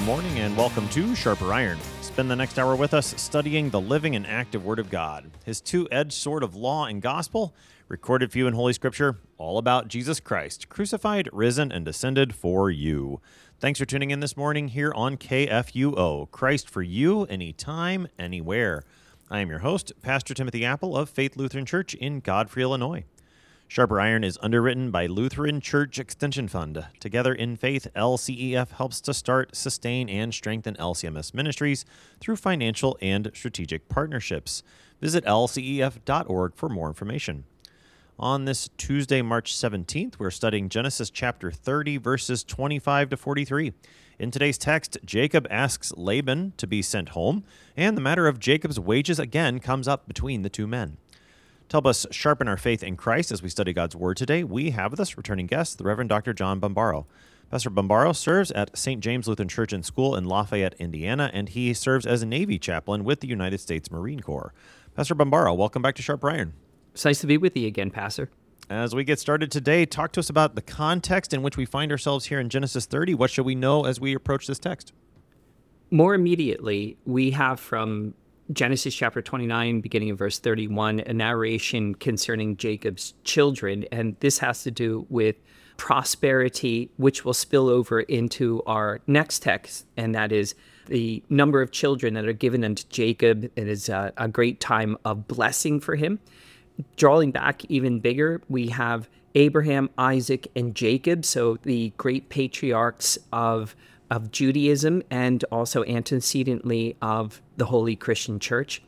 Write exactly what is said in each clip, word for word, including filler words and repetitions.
morning and welcome to Sharper Iron. Spend the next hour with us studying the living and active Word of God, His two-edged sword of law and gospel, recorded for you in Holy Scripture, all about Jesus Christ, crucified, risen, and descended for you. Thanks for tuning in this morning here on K F U O, Christ for you, anytime, anywhere. I am your host, Pastor Timothy Apple of Faith Lutheran Church in Godfrey, Illinois. Sharper Iron is underwritten by Lutheran Church Extension Fund. Together in Faith, L C E F helps to start, sustain, and strengthen L C M S ministries through financial and strategic partnerships. Visit L C E F dot org for more information. On this Tuesday, March seventeenth, we're studying Genesis chapter thirty, verses twenty-five to forty-three. In today's text, Jacob asks Laban to be sent home, and the matter of Jacob's wages again comes up between the two men. To help us sharpen our faith in Christ as we study God's Word today, we have with us returning guest, the Reverend Doctor John Bombaro. Pastor Bombaro serves at Saint James Lutheran Church and School in Lafayette, Indiana, and he serves as a Navy chaplain with the United States Marine Corps. Pastor Bombaro, welcome back to Sharper Iron. It's nice to be with you again, Pastor. As we get started today, talk to us about the context in which we find ourselves here in Genesis thirty. What should we know as we approach this text? More immediately, we have from Genesis chapter twenty-nine, beginning of verse thirty-one, a narration concerning Jacob's children, and this has to do with prosperity, which will spill over into our next text, and that is the number of children that are given unto Jacob. It is a, a great time of blessing for him. Drawing back even bigger, we have Abraham, Isaac, and Jacob, so the great patriarchs of of Judaism and also antecedently of the Holy Christian Church.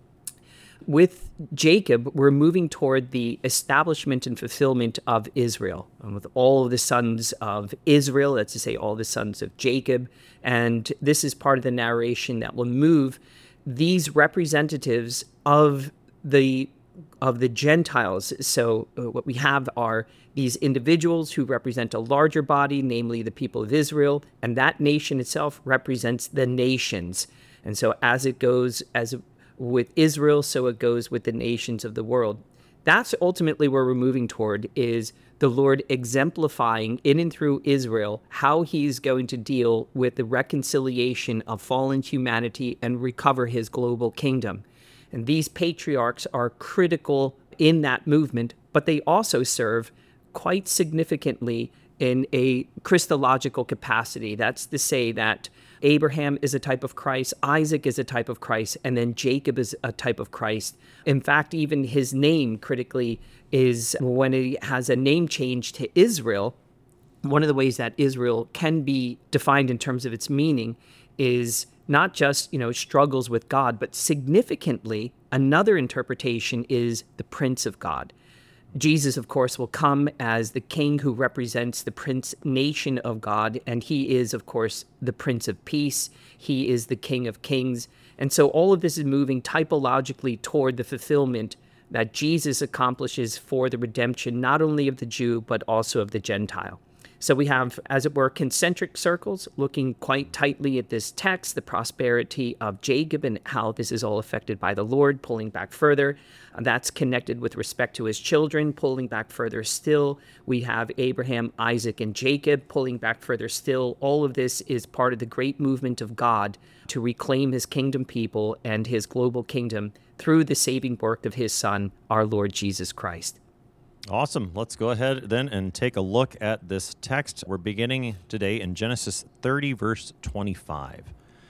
With Jacob, we're moving toward the establishment and fulfillment of Israel. And with all of the sons of Israel, that's to say all the sons of Jacob, and this is part of the narration that will move these representatives of the of the Gentiles. So uh, what we have are these individuals who represent a larger body, namely the people of Israel, and that nation itself represents the nations. And so as it goes as with Israel, so it goes with the nations of the world. That's ultimately where we're moving toward, is the Lord exemplifying in and through Israel how he's going to deal with the reconciliation of fallen humanity and recover his global kingdom. And these patriarchs are critical in that movement, but they also serve quite significantly in a Christological capacity. That's to say that Abraham is a type of Christ, Isaac is a type of Christ, and then Jacob is a type of Christ. In fact, even his name critically is, when he has a name change to Israel, one of the ways that Israel can be defined in terms of its meaning is not just, you know, struggles with God, but significantly, another interpretation is the Prince of God. Jesus, of course, will come as the king who represents the prince nation of God, and he is, of course, the Prince of Peace. He is the King of Kings. And so all of this is moving typologically toward the fulfillment that Jesus accomplishes for the redemption, not only of the Jew, but also of the Gentile. So we have, as it were, concentric circles looking quite tightly at this text, the prosperity of Jacob and how this is all affected by the Lord, pulling back further. And that's connected with respect to his children, pulling back further still. We have Abraham, Isaac, and Jacob pulling back further still. All of this is part of the great movement of God to reclaim his kingdom people and his global kingdom through the saving work of his Son, our Lord Jesus Christ. Awesome. Let's go ahead then and take a look at this text. We're beginning today in Genesis thirty, verse twenty-five.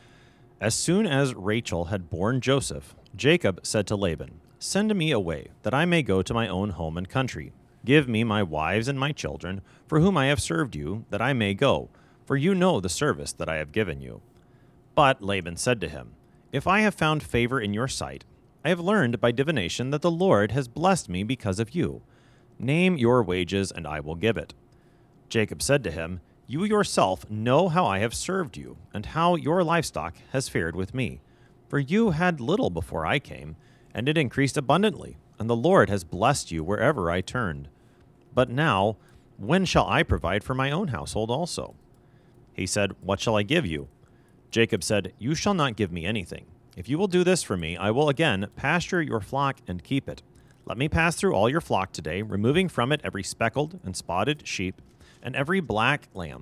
As soon as Rachel had borne Joseph, Jacob said to Laban, "Send me away, that I may go to my own home and country. Give me my wives and my children, for whom I have served you, that I may go, for you know the service that I have given you." But Laban said to him, "If I have found favor in your sight, I have learned by divination that the Lord has blessed me because of you. Name your wages, and I will give it." Jacob said to him, "You yourself know how I have served you, and how your livestock has fared with me. For you had little before I came, and it increased abundantly, and the Lord has blessed you wherever I turned. But now, when shall I provide for my own household also?" He said, "What shall I give you?" Jacob said, "You shall not give me anything. If you will do this for me, I will again pasture your flock and keep it. Let me pass through all your flock today, removing from it every speckled and spotted sheep, and every black lamb,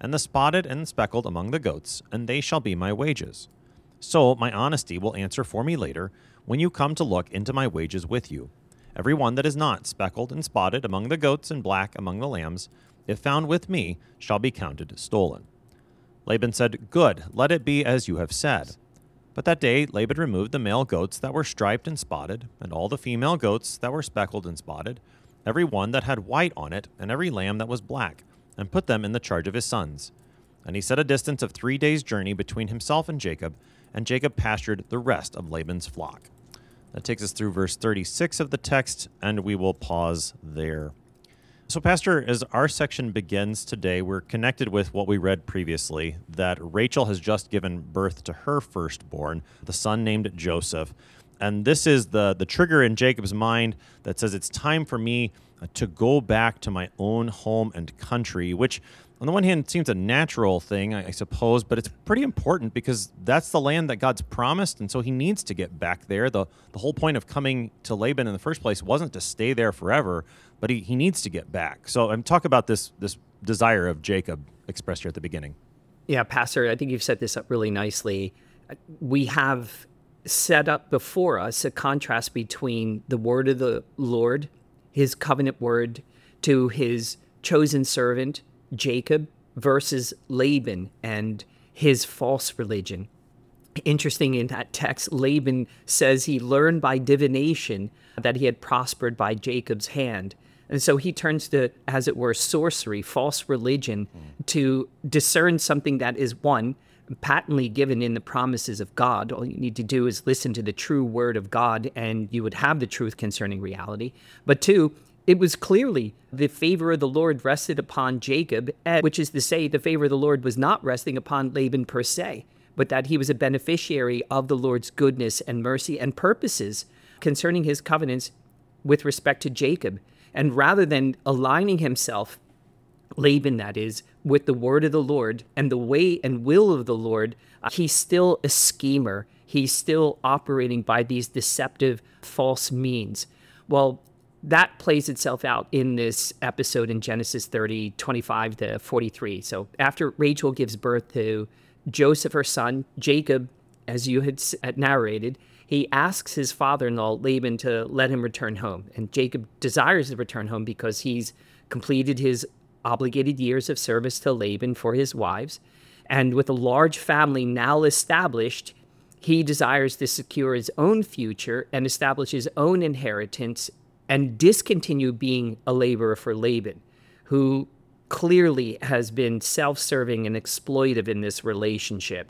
and the spotted and speckled among the goats, and they shall be my wages. So my honesty will answer for me later, when you come to look into my wages with you. Every one that is not speckled and spotted among the goats and black among the lambs, if found with me, shall be counted stolen. Laban said, Good, let it be as you have said. But that day Laban removed the male goats that were striped and spotted, and all the female goats that were speckled and spotted, every one that had white on it, and every lamb that was black, and put them in the charge of his sons. And he set a distance of three days' journey between himself and Jacob, and Jacob pastured the rest of Laban's flock. That takes us through verse thirty-six of the text, and we will pause there. So, Pastor, as our section begins today, we're connected with what we read previously, that Rachel has just given birth to her firstborn, the son named Joseph. And this is the, the trigger in Jacob's mind that says it's time for me to go back to my own home and country, which on the one hand seems a natural thing, I, I suppose, but it's pretty important because that's the land that God's promised, and so he needs to get back there. The, the whole point of coming to Laban in the first place wasn't to stay there forever, but he, he needs to get back. So um, talk about this, this desire of Jacob expressed here at the beginning. Yeah, Pastor, I think you've set this up really nicely. We have set up before us a contrast between the word of the Lord, his covenant word to his chosen servant, Jacob, versus Laban and his false religion. Interesting, in that text, Laban says he learned by divination that he had prospered by Jacob's hand. And so he turns to, as it were, sorcery, false religion, mm. to discern something that is, one, patently given in the promises of God. All you need to do is listen to the true word of God, and you would have the truth concerning reality. But two, it was clearly the favor of the Lord rested upon Jacob, which is to say the favor of the Lord was not resting upon Laban per se, but that he was a beneficiary of the Lord's goodness and mercy and purposes concerning his covenants with respect to Jacob. And rather than aligning himself, Laban, that is, with the word of the Lord and the way and will of the Lord, uh, he's still a schemer. He's still operating by these deceptive, false means. Well, that plays itself out in this episode in Genesis thirty, twenty-five to forty-three. So after Rachel gives birth to Joseph, her son, Jacob, as you had narrated, he asks his father-in-law, Laban, to let him return home. And Jacob desires to return home because he's completed his obligated years of service to Laban for his wives. And with a large family now established, he desires to secure his own future and establish his own inheritance and discontinue being a laborer for Laban, who clearly has been self-serving and exploitive in this relationship.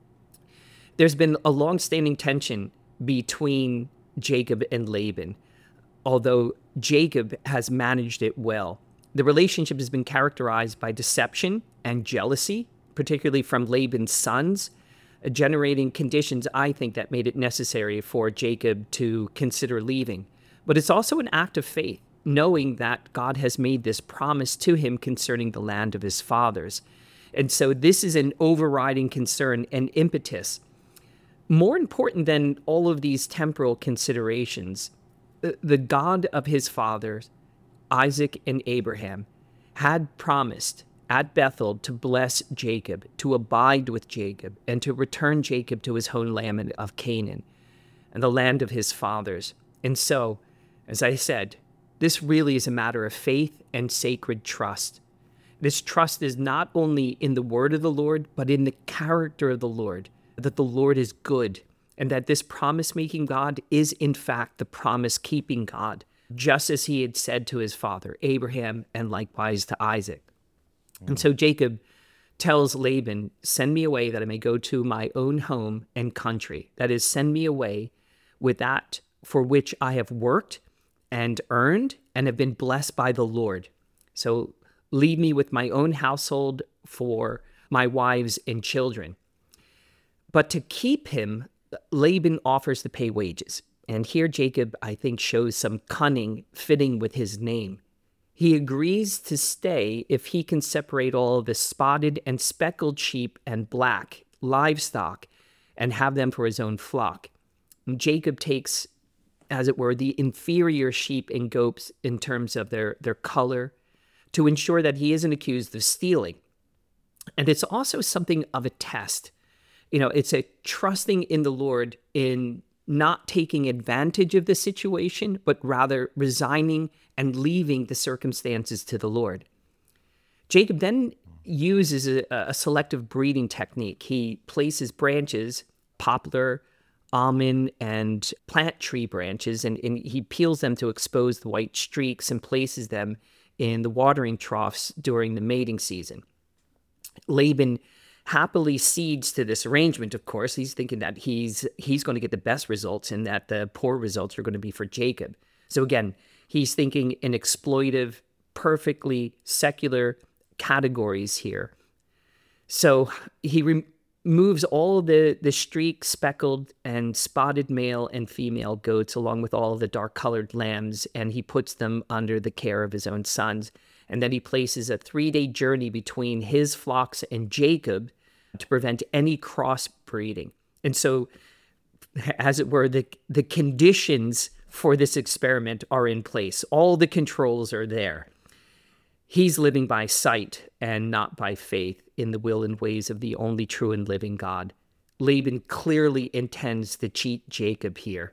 There's been a long-standing tension between Jacob and Laban, although Jacob has managed it well. The relationship has been characterized by deception and jealousy, particularly from Laban's sons, generating conditions, I think, that made it necessary for Jacob to consider leaving. But it's also an act of faith, knowing that God has made this promise to him concerning the land of his fathers. And so this is an overriding concern and impetus. More important than all of these temporal considerations, the God of his fathers, Isaac and Abraham, had promised at Bethel to bless Jacob, to abide with Jacob, and to return Jacob to his homeland of Canaan and the land of his fathers. And so, as I said, this really is a matter of faith and sacred trust. This trust is not only in the word of the Lord, but in the character of the Lord, that the Lord is good, and that this promise-making God is, in fact, the promise-keeping God, just as he had said to his father, Abraham, and likewise to Isaac. Mm. And so Jacob tells Laban, send me away that I may go to my own home and country. That is, send me away with that for which I have worked and earned and have been blessed by the Lord. So leave me with my own household for my wives and children. But to keep him, Laban offers to pay wages. And here Jacob, I think, shows some cunning fitting with his name. He agrees to stay if he can separate all of the spotted and speckled sheep and black livestock and have them for his own flock. And Jacob takes, as it were, the inferior sheep and goats in terms of their, their color to ensure that he isn't accused of stealing. And it's also something of a test. You know, it's a trusting in the Lord in not taking advantage of the situation, but rather resigning and leaving the circumstances to the Lord. Jacob then uses a, a selective breeding technique. He places branches, poplar, almond, and plant tree branches, and, and he peels them to expose the white streaks and places them in the watering troughs during the mating season. Laban happily cedes to this arrangement, of course. He's thinking that he's he's going to get the best results and that the poor results are going to be for Jacob. So again, he's thinking in exploitive, perfectly secular categories here. So he re- removes all the, the streaked, speckled, and spotted male and female goats along with all of the dark-colored lambs, and he puts them under the care of his own sons. And then he places a three-day journey between his flocks and Jacob to prevent any crossbreeding. And so, as it were, the, the conditions for this experiment are in place. All the controls are there. He's living by sight and not by faith in the will and ways of the only true and living God. Laban clearly intends to cheat Jacob here.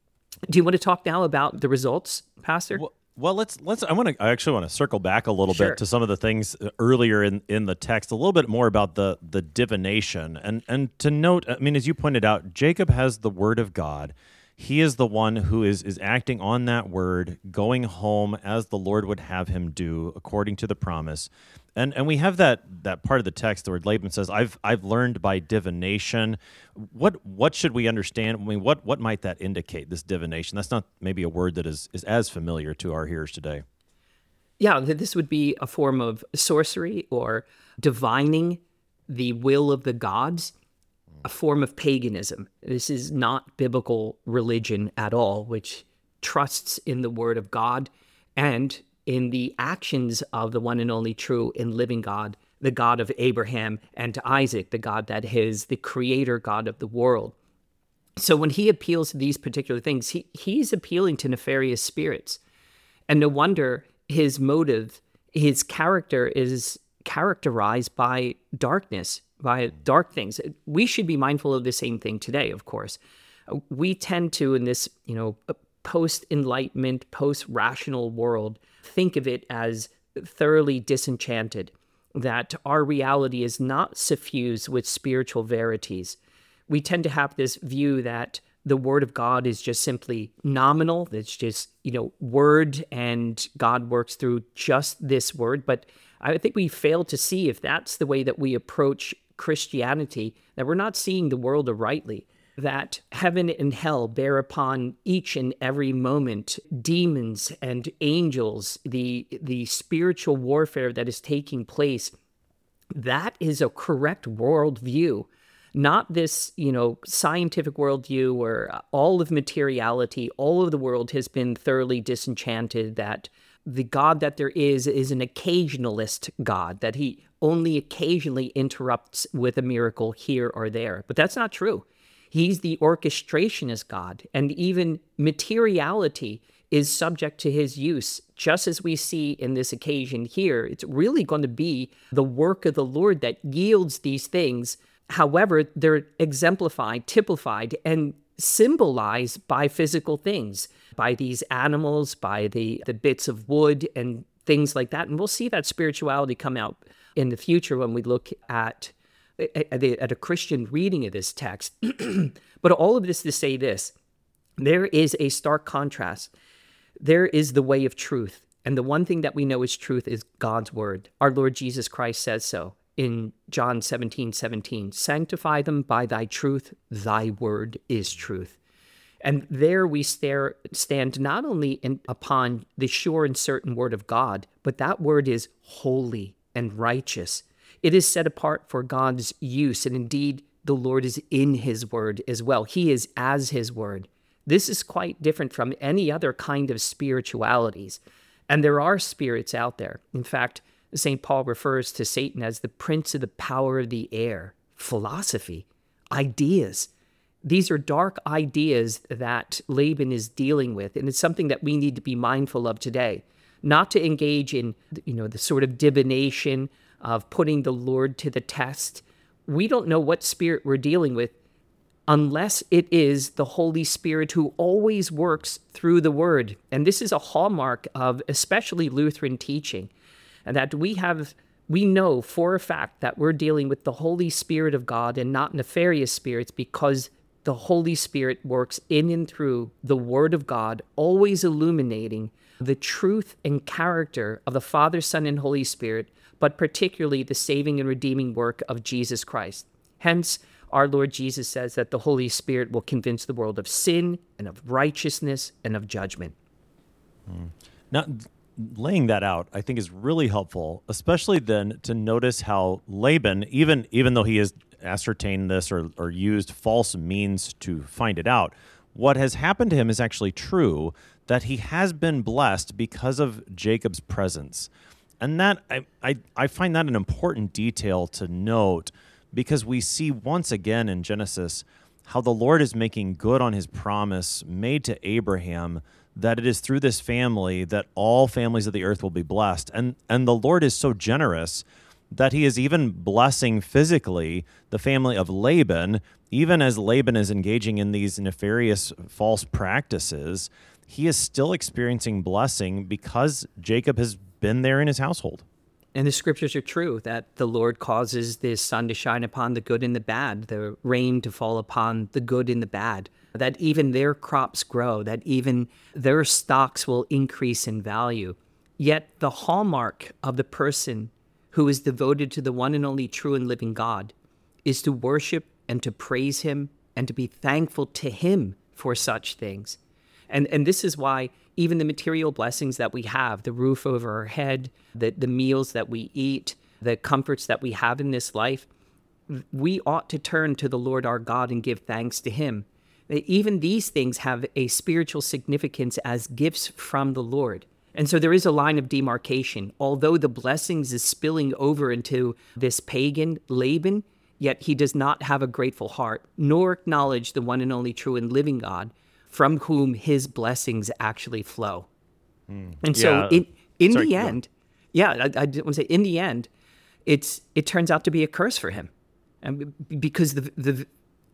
Do you want to talk now about the results, Pastor? Well, Well, let's let's. I want to. I actually want to circle back a little Sure. bit to some of the things earlier in, in the text, a little bit more about the the divination, and and to note. I mean, as you pointed out, Jacob has the word of God. He is the one who is is acting on that word, going home as the Lord would have him do, according to the promise. And and we have that that part of the text where Laban says, "I've I've learned by divination." What what should we understand? I mean, what what might that indicate? This divination. That's not maybe a word that is is as familiar to our hearers today. Yeah, th- this would be a form of sorcery or divining the will of the gods, a form of paganism. This is not biblical religion at all, which trusts in the word of God and in the actions of the one and only true and living God, the God of Abraham and Isaac, the God that is the creator God of the world. So when he appeals to these particular things, he, he's appealing to nefarious spirits. And no wonder his motive, his character is characterized by darkness, by dark things. We should be mindful of the same thing today, of course. We tend to, in this, you know, post-enlightenment, post-rational world, think of it as thoroughly disenchanted, that our reality is not suffused with spiritual verities. We tend to have this view that the word of God is just simply nominal. It's just, you know, word, and God works through just this word. But I think we fail to see, if that's the way that we approach Christianity, that we're not seeing the world rightly, that heaven and hell bear upon each and every moment demons and angels, the, the spiritual warfare that is taking place. That is a correct worldview. Not this, you know, scientific worldview where all of materiality, all of the world has been thoroughly disenchanted, that the God that there is is an occasionalist God, that he only occasionally interrupts with a miracle here or there. But that's not true. He's the orchestrationist God, and even materiality is subject to his use, just as we see in this occasion here. It's really going to be the work of the Lord that yields these things. However, they're exemplified, typified, and symbolized by physical things, by these animals, by the, the bits of wood and things like that. And we'll see that spirituality come out in the future when we look at, at, at a Christian reading of this text. But all of this to say this, there is a stark contrast. There is the way of truth. And the one thing that we know is truth is God's word. Our Lord Jesus Christ says so in John seventeen seventeen, sanctify them by thy truth, thy word is truth. And there we stare, stand not only in, upon the sure and certain word of God, but that word is holy and righteous. It is set apart for God's use, and indeed the Lord is in his word as well. He is as his word. This is quite different from any other kind of spiritualities. And there are spirits out there. In fact, Saint Paul refers to Satan as the prince of the power of the air, philosophy, ideas. These are dark ideas that Laban is dealing with, and it's something that we need to be mindful of today. Not to engage in, you know, the sort of divination of putting the Lord to the test. We don't know what spirit we're dealing with unless it is the Holy Spirit who always works through the Word. And this is a hallmark of especially Lutheran teaching, and that we have, we know for a fact that we're dealing with the Holy Spirit of God and not nefarious spirits, because the Holy Spirit works in and through the Word of God, always illuminating the truth and character of the Father, Son, and Holy Spirit, but particularly the saving and redeeming work of Jesus Christ. Hence, our Lord Jesus says that the Holy Spirit will convince the world of sin and of righteousness and of judgment. Mm. Now, laying that out, I think, is really helpful, especially then to notice how Laban, even even though he has ascertained this or, or used false means to find it out, what has happened to him is actually true, that he has been blessed because of Jacob's presence. And that I, I, I find that an important detail to note, because we see once again in Genesis how the Lord is making good on his promise made to Abraham, that it is through this family that all families of the earth will be blessed. And, and the Lord is so generous that he is even blessing physically the family of Laban, even as Laban is engaging in these nefarious false practices. He is still experiencing blessing because Jacob has been there in his household. And the scriptures are true, that the Lord causes the sun to shine upon the good and the bad, the rain to fall upon the good and the bad, that even their crops grow, that even their stocks will increase in value. Yet the hallmark of the person who is devoted to the one and only true and living God is to worship and to praise him and to be thankful to him for such things. And and this is why even the material blessings that we have, the roof over our head, the, the meals that we eat, the comforts that we have in this life, we ought to turn to the Lord our God and give thanks to him. Even these things have a spiritual significance as gifts from the Lord. And so there is a line of demarcation. Although the blessings is spilling over into this pagan Laban, yet he does not have a grateful heart, nor acknowledge the one and only true and living God, from whom his blessings actually flow. Mm. And so yeah. in, in Sorry, the end, yeah, I, I want to say in the end, it's it turns out to be a curse for him. And because the, the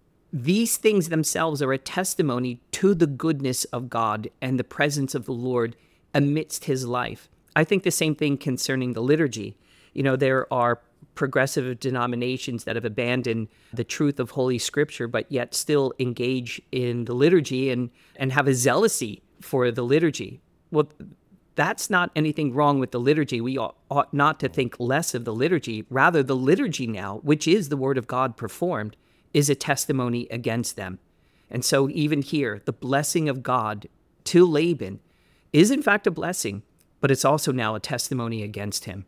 these things themselves are a testimony to the goodness of God and the presence of the Lord amidst his life. I think the same thing concerning the liturgy. You know, there are progressive denominations that have abandoned the truth of Holy Scripture, but yet still engage in the liturgy and, and have a zealousy for the liturgy. Well, that's not anything wrong with the liturgy. We ought, ought not to think less of the liturgy. Rather, the liturgy now, which is the Word of God performed, is a testimony against them. And so even here, the blessing of God to Laban is in fact a blessing, but it's also now a testimony against him.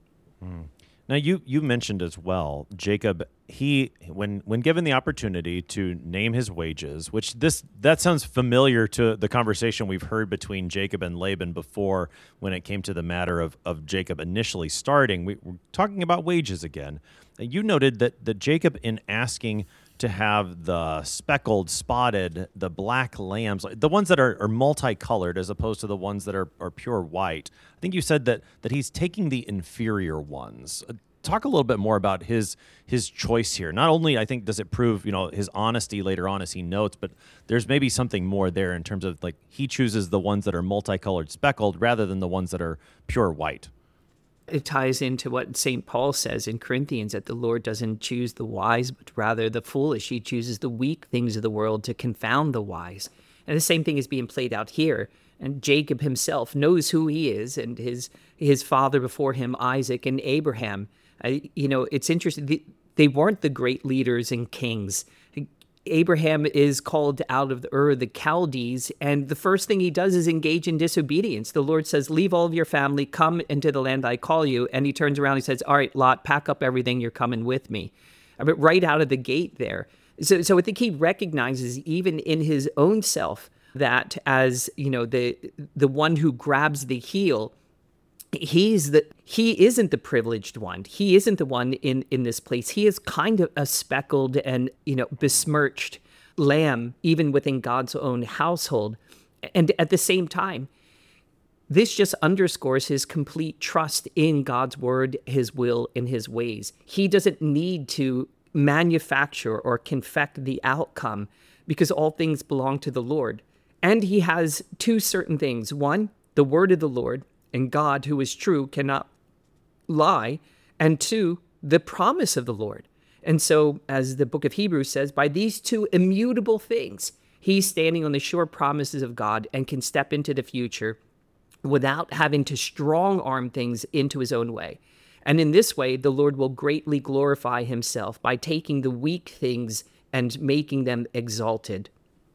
Mm. Now, you you mentioned as well, Jacob, he, when when given the opportunity to name his wages, which this that sounds familiar to the conversation we've heard between Jacob and Laban before when it came to the matter of, of Jacob initially starting. We, we're talking about wages again. You noted that, that Jacob, in asking to have the speckled, spotted, the black lambs, the ones that are, are multicolored as opposed to the ones that are, are pure white. I think you said that that he's taking the inferior ones. Uh, talk a little bit more about his his choice here. Not only, I think, does it prove, you know, his honesty later on as he notes, but there's maybe something more there in terms of, like, he chooses the ones that are multicolored, speckled, rather than the ones that are pure white. It ties into what Saint Paul says in Corinthians, that the Lord doesn't choose the wise, but rather the foolish. He chooses the weak things of the world to confound the wise. And the same thing is being played out here. And Jacob himself knows who he is, and his his father before him, Isaac and Abraham. Uh, you know, it's interesting. They, they weren't the great leaders and kings. Abraham is called out of the Ur of the Chaldees, and the first thing he does is engage in disobedience. The Lord says, leave all of your family, come into the land I call you. And he turns around and he says, all right, Lot, pack up everything, you're coming with me. But right out of the gate there. So, so I think he recognizes even in his own self that as, you know, the the one who grabs the heel, he's the he isn't the privileged one. He isn't the one in in this place. He is kind of a speckled and, you know, besmirched lamb, even within God's own household. And at the same time, This just underscores his complete trust in God's word, his will, and his ways. He doesn't need to manufacture or confect the outcome because all things belong to the Lord. And he has two certain things. One, the word of the Lord, and God, who is true, cannot lie. And two, the promise of the Lord. And so, as the book of Hebrews says, by these two immutable things, he's standing on the sure promises of God and can step into the future without having to strong-arm things into his own way. And in this way, the Lord will greatly glorify himself by taking the weak things and making them exalted.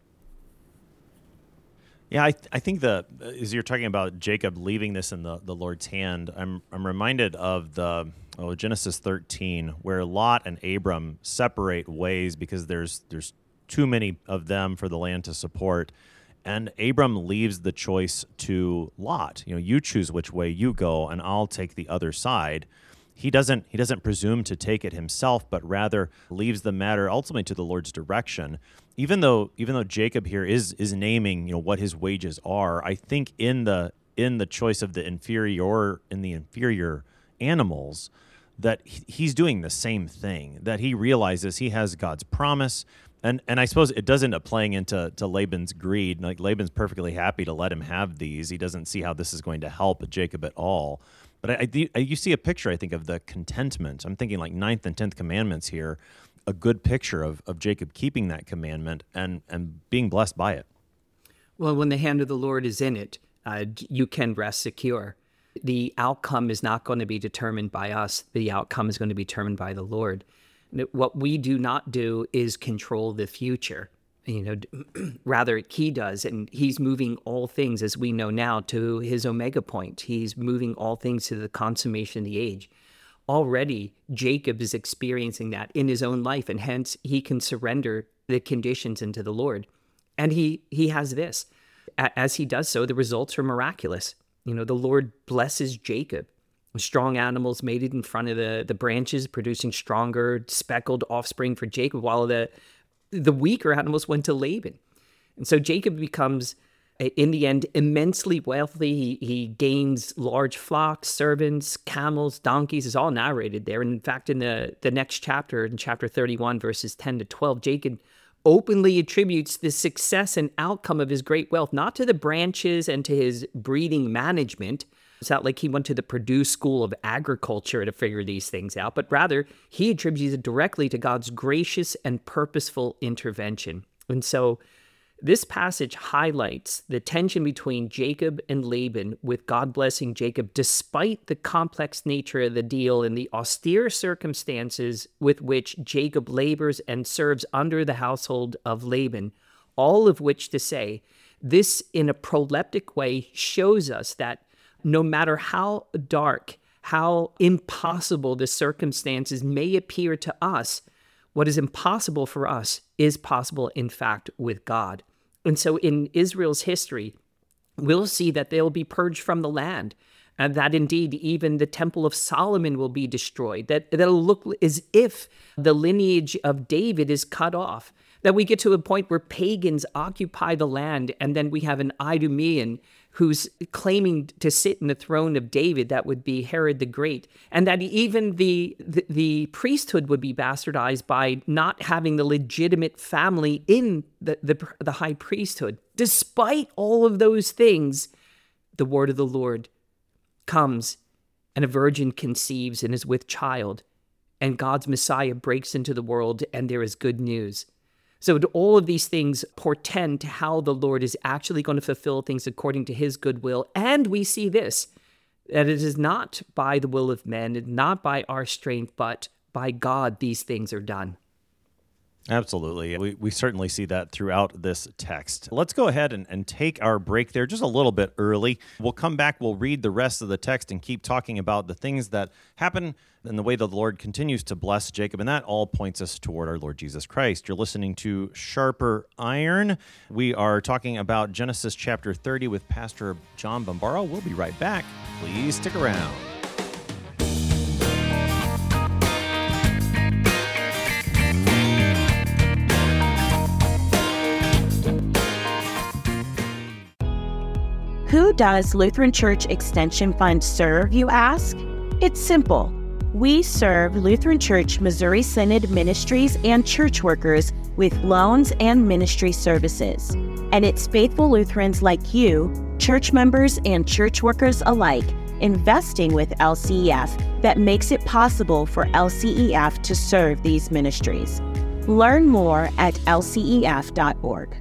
Yeah, I, th- I think the as you're talking about Jacob leaving this in the, the Lord's hand, I'm I'm reminded of the oh, Genesis thirteen, where Lot and Abram separate ways because there's there's too many of them for the land to support. And Abram leaves the choice to Lot. You know, you choose which way you go, and I'll take the other side. He doesn't he doesn't presume to take it himself, but rather leaves the matter ultimately to the Lord's direction. Even though even though Jacob here is is naming, you know, what his wages are, I think in the in the choice of the inferior in the inferior animals, that he's doing the same thing. That he realizes he has God's promise. And and I suppose it does end up playing into to Laban's greed. Like Laban's perfectly happy to let him have these. He doesn't see how this is going to help Jacob at all. But I, I, you see a picture, I think, of the contentment. I'm thinking like ninth and tenth commandments here, a good picture of, of Jacob keeping that commandment and, and being blessed by it. Well, when the hand of the Lord is in it, uh, you can rest secure. The outcome is not going to be determined by us. The outcome is going to be determined by the Lord. What we do not do is control the future. You know, rather he does, and he's moving all things, as we know now, to his omega point. He's moving all things to the consummation of the age. Already, Jacob is experiencing that in his own life, and hence he can surrender the conditions into the Lord. And he he has this. As he does so, the results are miraculous. You know, the Lord blesses Jacob. Strong animals mated in front of the, the branches, producing stronger, speckled offspring for Jacob, while the the weaker animals went to Laban. And so Jacob becomes, in the end, immensely wealthy. He, he gains large flocks, servants, camels, donkeys. Is all narrated there. And in fact, in the, the next chapter, in chapter thirty-one, verses ten to twelve, Jacob openly attributes the success and outcome of his great wealth, not to the branches and to his breeding management. It's not like he went to the Purdue School of Agriculture to figure these things out, but rather he attributes it directly to God's gracious and purposeful intervention. And so this passage highlights the tension between Jacob and Laban, with God blessing Jacob despite the complex nature of the deal and the austere circumstances with which Jacob labors and serves under the household of Laban, all of which to say, this in a proleptic way shows us that no matter how dark, how impossible the circumstances may appear to us, what is impossible for us is possible, in fact, with God. And so in Israel's history, we'll see that they'll be purged from the land, and that indeed even the Temple of Solomon will be destroyed, that that'll look as if the lineage of David is cut off, that we get to a point where pagans occupy the land, and then we have an Idumean who's claiming to sit in the throne of David, that would be Herod the Great, and that even the, the, the priesthood would be bastardized by not having the legitimate family in the, the, the high priesthood. Despite all of those things, the word of the Lord comes, and a virgin conceives and is with child, and God's Messiah breaks into the world, and there is good news. So all of these things portend to how the Lord is actually going to fulfill things according to his good will. And we see this, that it is not by the will of men, and not by our strength, but by God these things are done. Absolutely. We we certainly see that throughout this text. Let's go ahead and, and take our break there just a little bit early. We'll come back, we'll read the rest of the text and keep talking about the things that happen and the way that the Lord continues to bless Jacob. And that all points us toward our Lord Jesus Christ. You're listening to Sharper Iron. We are talking about Genesis chapter thirty with Pastor John Bombaro. We'll be right back. Please stick around. Who does Lutheran Church Extension Fund serve, you ask? It's simple. We serve Lutheran Church Missouri Synod ministries and church workers with loans and ministry services. And it's faithful Lutherans like you, church members and church workers alike, investing with L C E F that makes it possible for L C E F to serve these ministries. Learn more at L C E F dot org.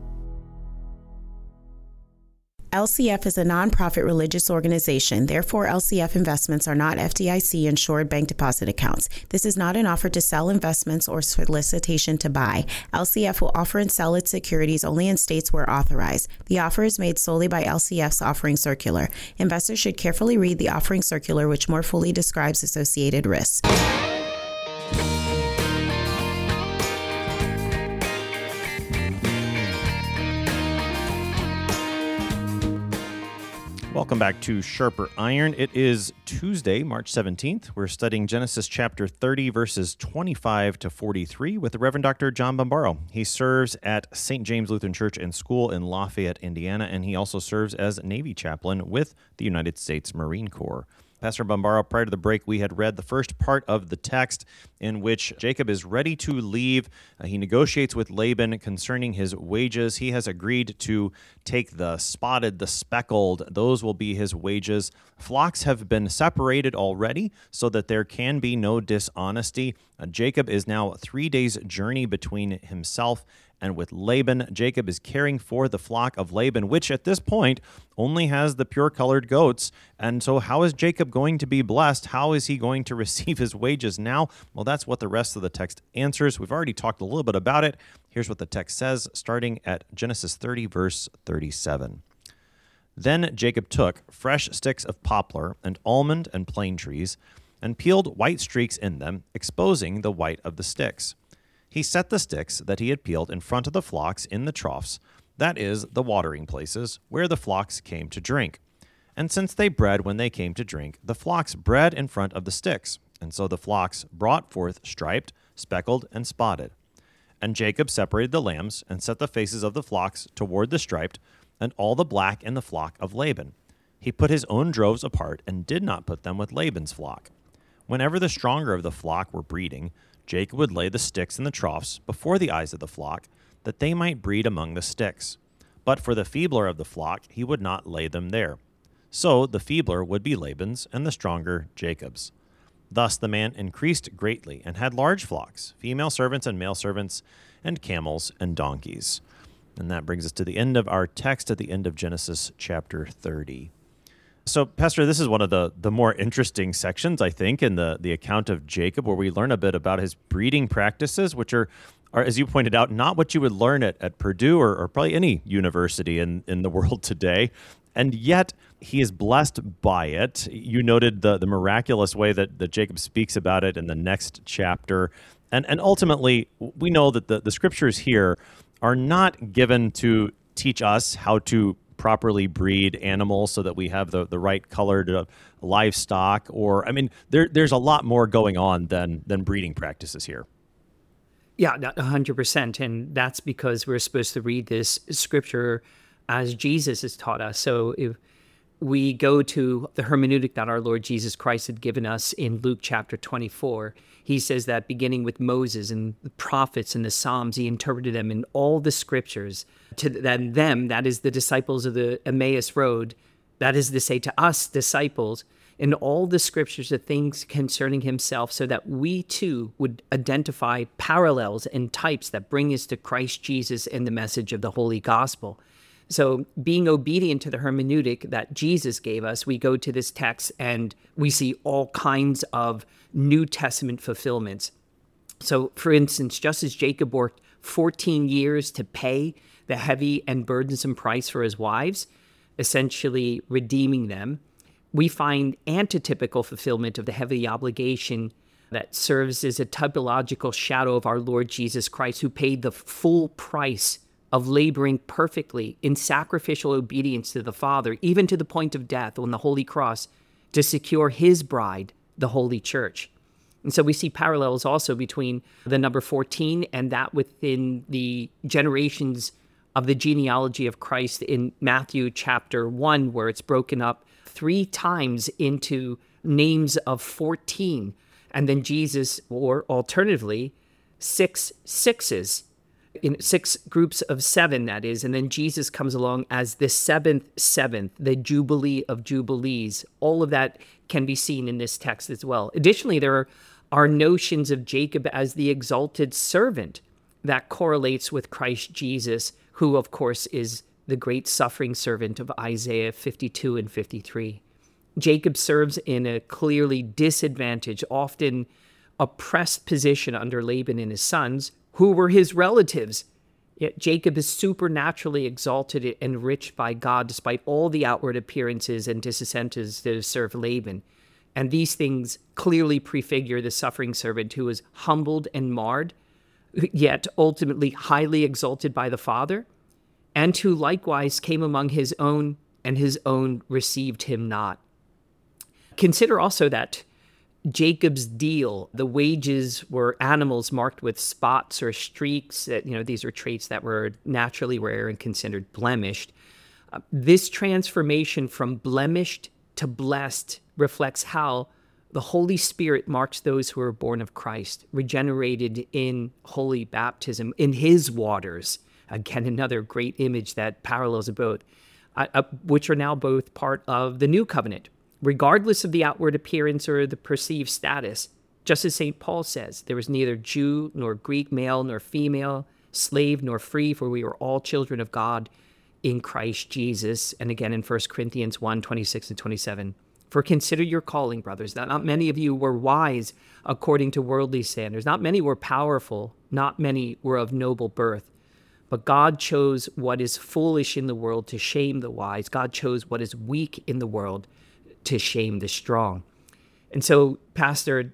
L C F is a nonprofit religious organization. Therefore, L C F investments are not F D I C-insured bank deposit accounts. This is not an offer to sell investments or solicitation to buy. L C F will offer and sell its securities only in states where authorized. The offer is made solely by L C F's offering circular. Investors should carefully read the offering circular, which more fully describes associated risks. Welcome back to Sharper Iron. It is Tuesday, March seventeenth. We're studying Genesis chapter thirty, verses twenty-five to forty-three with the Reverend Doctor John Bombaro. He serves at Saint James Lutheran Church and School in Lafayette, Indiana, and he also serves as Navy chaplain with the United States Marine Corps. Pastor Bombaro, prior to the break, we had read the first part of the text in which Jacob is ready to leave. Uh, he negotiates with Laban concerning his wages. He has agreed to take the spotted, the speckled. Those will be his wages. Flocks have been separated already so that there can be no dishonesty. Uh, Jacob is now three days' journey between himself and with Laban. Jacob is caring for the flock of Laban, which at this point only has the pure-colored goats. And so how is Jacob going to be blessed? How is he going to receive his wages now? Well, that's what the rest of the text answers. We've already talked a little bit about it. Here's what the text says, starting at Genesis thirty, verse thirty-seven. Then Jacob took fresh sticks of poplar and almond and plane trees and peeled white streaks in them, exposing the white of the sticks. He set the sticks that he had peeled in front of the flocks in the troughs, that is, the watering places, where the flocks came to drink. And since they bred when they came to drink, the flocks bred in front of the sticks. And so the flocks brought forth striped, speckled, and spotted. And Jacob separated the lambs and set the faces of the flocks toward the striped, and all the black in the flock of Laban. He put his own droves apart and did not put them with Laban's flock. Whenever the stronger of the flock were breeding, Jacob would lay the sticks in the troughs before the eyes of the flock, that they might breed among the sticks. But for the feebler of the flock, he would not lay them there. So the feebler would be Laban's, and the stronger Jacob's. Thus the man increased greatly, and had large flocks, female servants and male servants, and camels and donkeys. And that brings us to the end of our text at the end of Genesis chapter thirty. So, Pastor, this is one of the, the more interesting sections, I think, in the, the account of Jacob, where we learn a bit about his breeding practices, which are, are as you pointed out, not what you would learn at, at Purdue or, or probably any university in, in the world today. And yet, he is blessed by it. You noted the, the miraculous way that, that Jacob speaks about it in the next chapter. And, and ultimately, we know that the, the scriptures here are not given to teach us how to properly breed animals so that we have the, the right colored uh, livestock, or, I mean, there there's a lot more going on than than breeding practices here. Yeah, one hundred percent. And that's because we're supposed to read this scripture as Jesus has taught us. So if we go to the hermeneutic that our Lord Jesus Christ had given us in Luke chapter twenty-four, he says that beginning with Moses and the prophets and the Psalms, he interpreted them in all the scriptures to then them, that is the disciples of the Emmaus Road, that is to say to us disciples, in all the scriptures, the things concerning himself, so that we too would identify parallels and types that bring us to Christ Jesus and the message of the Holy Gospel. So being obedient to the hermeneutic that Jesus gave us, we go to this text and we see all kinds of New Testament fulfillments. So, for instance, just as Jacob worked fourteen years to pay the heavy and burdensome price for his wives, essentially redeeming them, we find antitypical fulfillment of the heavy obligation that serves as a typological shadow of our Lord Jesus Christ, who paid the full price of laboring perfectly in sacrificial obedience to the Father, even to the point of death on the Holy Cross, to secure his bride, the Holy Church. And so we see parallels also between the number fourteen and that within the generations of the genealogy of Christ in Matthew chapter one, where it's broken up three times into names of fourteen. And then Jesus, or alternatively, six sixes, in six groups of seven, that is. And then Jesus comes along as the seventh seventh, the Jubilee of Jubilees. All of that can be seen in this text as well. Additionally, there are, are notions of Jacob as the exalted servant that correlates with Christ Jesus, who, of course, is the great suffering servant of Isaiah fifty-two and fifty-three. Jacob serves in a clearly disadvantaged, often oppressed position under Laban and his sons, who were his relatives. Yet Jacob is supernaturally exalted and enriched by God despite all the outward appearances and disincentives that have served Laban. And these things clearly prefigure the suffering servant who is humbled and marred, yet ultimately highly exalted by the Father, and who likewise came among his own, and his own received him not. Consider also that Jacob's deal, the wages were animals marked with spots or streaks. That, you know, these are traits that were naturally rare and considered blemished. Uh, this transformation from blemished to blessed reflects how the Holy Spirit marks those who are born of Christ, regenerated in holy baptism, in his waters. Again, another great image that parallels both, uh, uh, which are now both part of the new covenant, regardless of the outward appearance or the perceived status. Just as Saint Paul says, there was neither Jew nor Greek, male nor female, slave nor free, for we are all children of God in Christ Jesus. And again in First Corinthians one, twenty-six and twenty-seven. For consider your calling, brothers, that not many of you were wise according to worldly standards. Not many were powerful. Not many were of noble birth. But God chose what is foolish in the world to shame the wise. God chose what is weak in the world to shame the strong. And so, Pastor,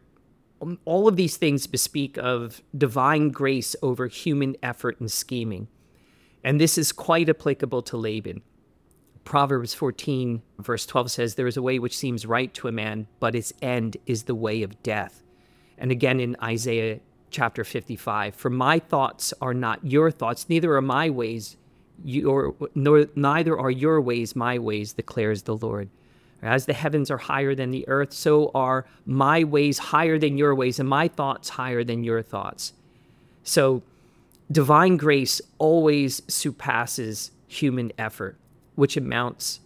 all of these things bespeak of divine grace over human effort and scheming. And this is quite applicable to Laban. Proverbs fourteen, verse twelve says, there is a way which seems right to a man, but its end is the way of death. And again in Isaiah chapter fifty-five, for my thoughts are not your thoughts, neither are my ways, your, nor, neither are your ways my ways, declares the Lord. As the heavens are higher than the earth, so are my ways higher than your ways, and my thoughts higher than your thoughts. So divine grace always surpasses human effort, which amounts,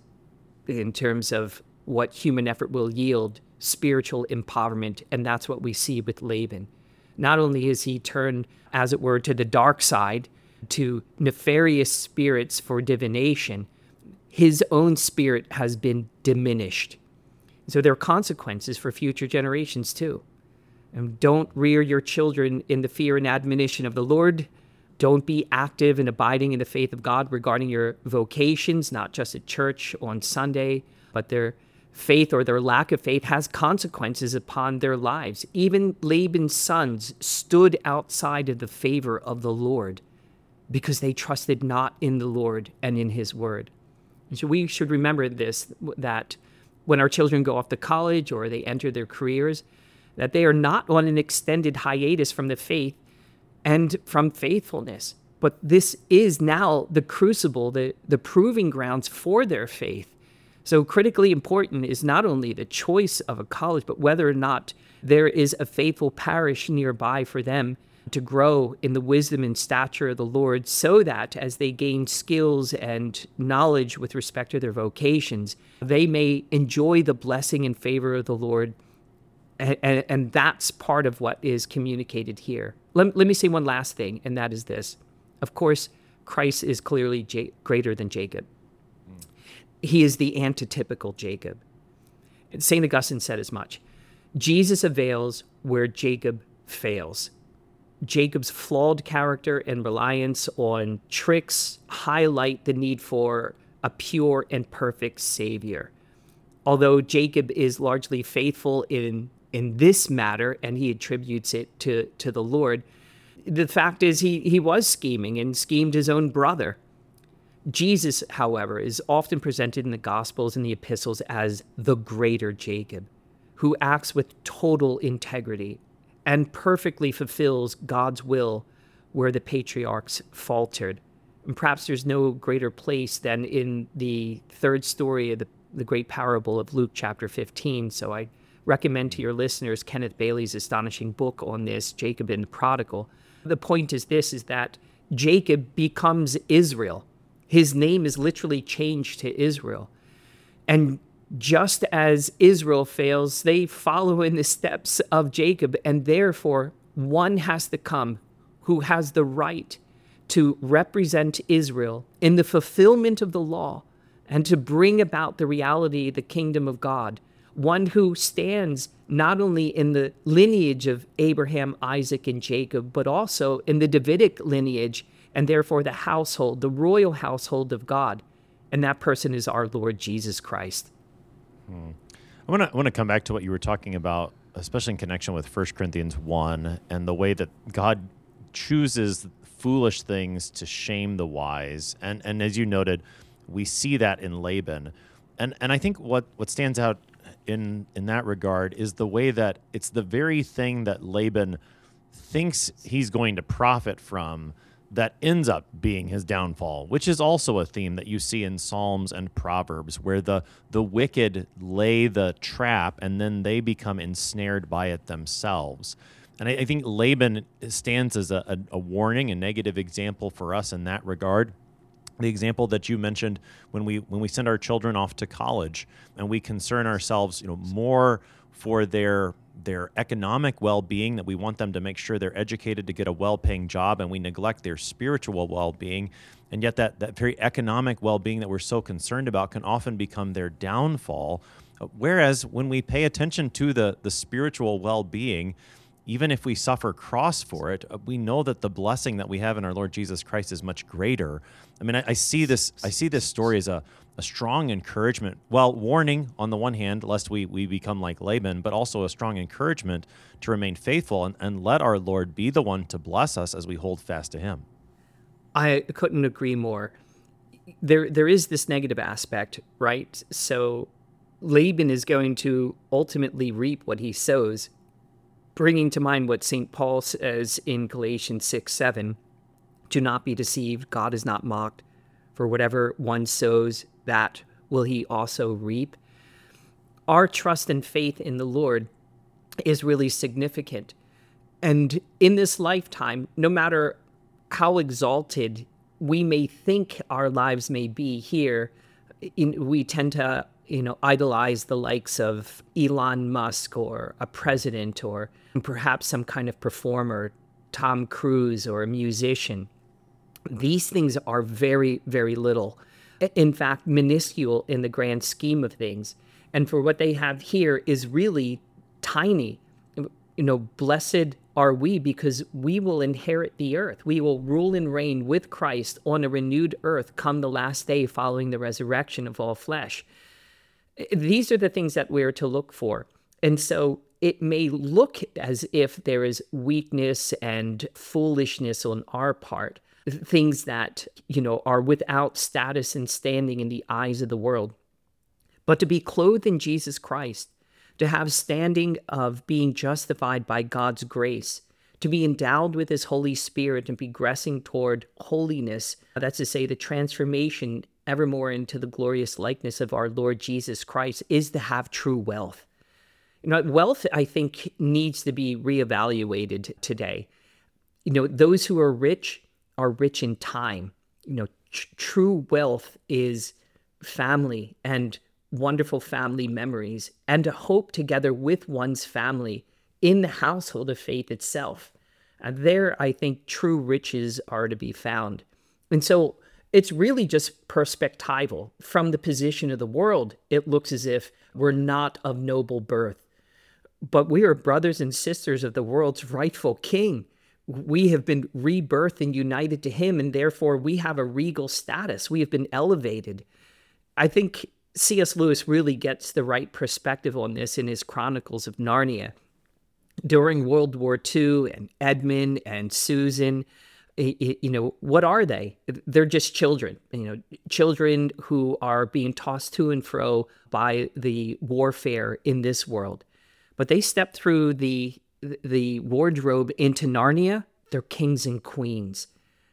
in terms of what human effort will yield, spiritual empowerment, and that's what we see with Laban. Not only is he turned, as it were, to the dark side, to nefarious spirits for divination, his own spirit has been diminished. So there are consequences for future generations too. And don't rear your children in the fear and admonition of the Lord. Don't be active and abiding in the faith of God regarding your vocations, not just at church on Sunday, but their faith or their lack of faith has consequences upon their lives. Even Laban's sons stood outside of the favor of the Lord because they trusted not in the Lord and in his word. And so we should remember this, that when our children go off to college or they enter their careers, that they are not on an extended hiatus from the faith and from faithfulness. But this is now the crucible, the, the proving grounds for their faith. So critically important is not only the choice of a college, but whether or not there is a faithful parish nearby for them to grow in the wisdom and stature of the Lord, so that as they gain skills and knowledge with respect to their vocations, they may enjoy the blessing and favor of the Lord. And, and, and that's part of what is communicated here. Let, let me say one last thing, and that is this. Of course, Christ is clearly J- greater than Jacob. Mm. He is the antitypical Jacob. Saint Augustine said as much. Jesus avails where Jacob fails. Jacob's flawed character and reliance on tricks highlight the need for a pure and perfect Savior. Although Jacob is largely faithful in, in this matter, and he attributes it to, to the Lord, the fact is he, he was scheming and schemed his own brother. Jesus, however, is often presented in the Gospels and the epistles as the greater Jacob, who acts with total integrity and perfectly fulfills God's will where the patriarchs faltered. And perhaps there's no greater place than in the third story of the, the great parable of Luke chapter fifteen. So I recommend to your listeners Kenneth Bailey's astonishing book on this, Jacob and the Prodigal. The point is this, is that Jacob becomes Israel. His name is literally changed to Israel. And just as Israel fails, they follow in the steps of Jacob, and therefore one has to come who has the right to represent Israel in the fulfillment of the law and to bring about the reality of the kingdom of God. One who stands not only in the lineage of Abraham, Isaac, and Jacob, but also in the Davidic lineage, and therefore the household, the royal household of God. And that person is our Lord Jesus Christ. Hmm. I want to I want to come back to what you were talking about, especially in connection with First Corinthians one, and the way that God chooses foolish things to shame the wise. And and as you noted, we see that in Laban. And and I think what, what stands out in in that regard is the way that it's the very thing that Laban thinks he's going to profit from that ends up being his downfall, which is also a theme that you see in Psalms and Proverbs, where the the wicked lay the trap and then they become ensnared by it themselves. And I, I think Laban stands as a, a, a warning, a negative example for us in that regard. The example that you mentioned when we when we send our children off to college and we concern ourselves, you know, more for their their economic well-being, that we want them to make sure they're educated to get a well-paying job, and we neglect their spiritual well-being. And yet that, that very economic well-being that we're so concerned about can often become their downfall. Whereas when we pay attention to the, the spiritual well-being, even if we suffer cross for it, we know that the blessing that we have in our Lord Jesus Christ is much greater. I mean, I, I see this I see this story as a, a strong encouragement. Well, warning on the one hand, lest we, we become like Laban, but also a strong encouragement to remain faithful and, and let our Lord be the one to bless us as we hold fast to him. I couldn't agree more. There there is this negative aspect, right? So Laban is going to ultimately reap what he sows, bringing to mind what Saint Paul says in Galatians six seven, do not be deceived, God is not mocked, for whatever one sows, that will he also reap. Our trust and faith in the Lord is really significant. And in this lifetime, no matter how exalted we may think our lives may be here, in, we tend to you know, idolize the likes of Elon Musk or a president or perhaps some kind of performer, Tom Cruise, or a musician. These things are very, very little. In fact, minuscule in the grand scheme of things. And for what they have here is really tiny. You know, blessed are we because we will inherit the earth. We will rule and reign with Christ on a renewed earth come the last day following the resurrection of all flesh. These are the things that we're to look for. And so it may look as if there is weakness and foolishness on our part, things that, you know, are without status and standing in the eyes of the world. But to be clothed in Jesus Christ, to have standing of being justified by God's grace, to be endowed with his Holy Spirit and progressing toward holiness, that's to say the transformation evermore into the glorious likeness of our Lord Jesus Christ, is to have true wealth. You know, wealth, I think, needs to be reevaluated today. You know, those who are rich are rich in time. You know, tr- true wealth is family and wonderful family memories, and to hope together with one's family in the household of faith itself. And there, I think, true riches are to be found. And so it's really just perspectival. From the position of the world, it looks as if we're not of noble birth. But we are brothers and sisters of the world's rightful king. We have been rebirthed and united to him, and therefore we have a regal status. We have been elevated. I think C S Lewis really gets the right perspective on this in his Chronicles of Narnia. During World War Two, and Edmund and Susan, you know, what are they? They're just children, you know, children who are being tossed to and fro by the warfare in this world. But they step through the the wardrobe into Narnia, they're kings and queens.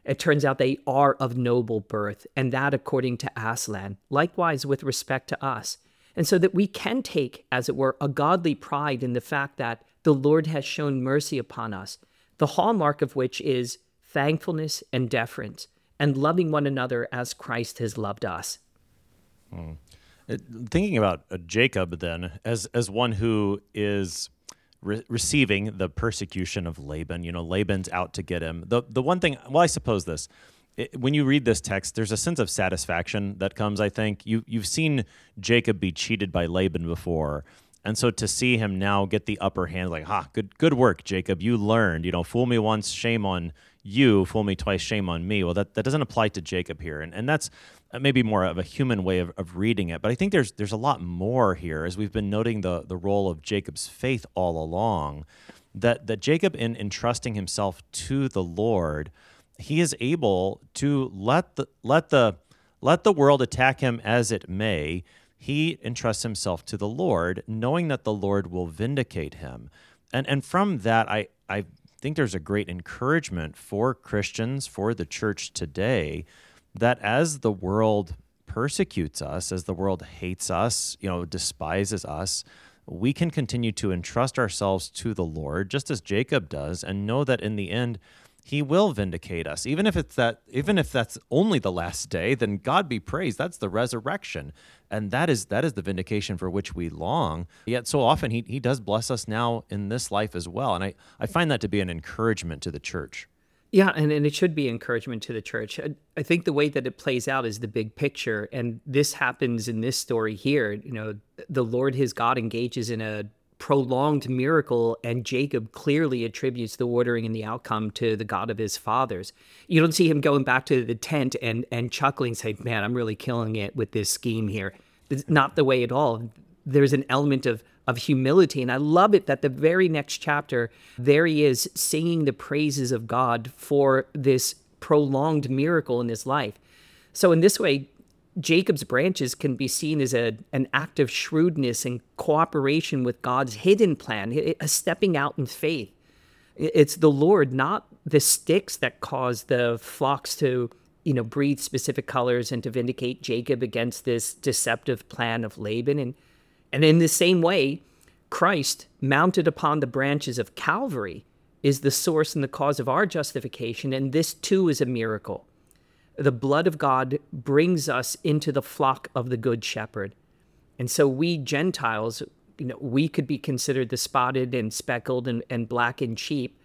It turns out they are of noble birth, and that according to Aslan, likewise with respect to us. And so that we can take, as it were, a godly pride in the fact that the Lord has shown mercy upon us, the hallmark of which is thankfulness and deference, and loving one another as Christ has loved us. Hmm. It, thinking about uh, Jacob then, as as one who is re- receiving the persecution of Laban, you know, Laban's out to get him. The the one thing, well, I suppose this, it, when you read this text, there's a sense of satisfaction that comes, I think. You, you've seen Jacob be cheated by Laban before, and so to see him now get the upper hand, like, ha, good good work, Jacob, you learned, you know, fool me once, shame on you, fool me twice, shame on me. Well, that, that doesn't apply to Jacob here, and and that's maybe more of a human way of, of reading it. But I think there's there's a lot more here, as we've been noting the the role of Jacob's faith all along, that that Jacob, in entrusting himself to the Lord, he is able to let the let the let the world attack him as it may. He entrusts himself to the Lord, knowing that the Lord will vindicate him. And and from that, I, I think there's a great encouragement for Christians, for the church today, that as the world persecutes us, as the world hates us, you know, despises us, we can continue to entrust ourselves to the Lord, just as Jacob does, and know that in the end, he will vindicate us. Even if it's that, even if that's only the last day, then God be praised. That's the resurrection, and that is that is the vindication for which we long. Yet so often he he does bless us now in this life as well, and I I find that to be an encouragement to the church. Yeah, and, and it should be encouragement to the church. I, I think the way that it plays out is the big picture, and this happens in this story here. You know, the Lord, his God, engages in a prolonged miracle, and Jacob clearly attributes the ordering and the outcome to the God of his fathers. You don't see him going back to the tent and and chuckling, saying, man, I'm really killing it with this scheme here. It's not the way at all. There's an element of of humility, and I love it that the very next chapter, there he is singing the praises of God for this prolonged miracle in his life. So in this way, Jacob's branches can be seen as a, an act of shrewdness and cooperation with God's hidden plan, a stepping out in faith. It's the Lord, not the sticks, that cause the flocks to, you know, breathe specific colors and to vindicate Jacob against this deceptive plan of Laban. And, and in the same way, Christ, mounted upon the branches of Calvary, is the source and the cause of our justification, and this too is a miracle. The blood of God brings us into the flock of the Good Shepherd. And so we Gentiles, you know, we could be considered the spotted and speckled and, and blackened sheep,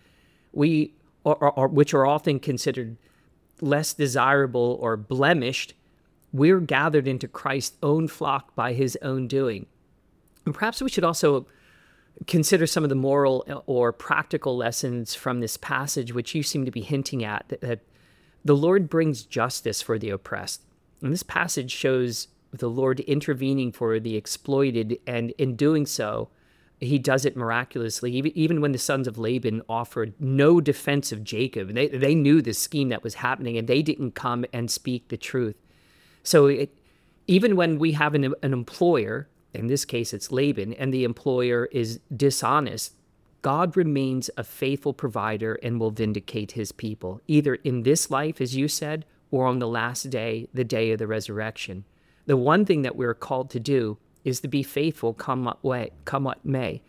we are, are, which are often considered less desirable or blemished. We're gathered into Christ's own flock by his own doing. And perhaps we should also consider some of the moral or practical lessons from this passage, which you seem to be hinting at, that, that the Lord brings justice for the oppressed. And this passage shows the Lord intervening for the exploited, and in doing so, he does it miraculously. Even, even when the sons of Laban offered no defense of Jacob, they, they knew the scheme that was happening, and they didn't come and speak the truth. So it, even when we have an, an employer, in this case it's Laban, and the employer is dishonest, God remains a faithful provider and will vindicate his people, either in this life, as you said, or on the last day, the day of the resurrection. The one thing that we're called to do is to be faithful come what way, come what may.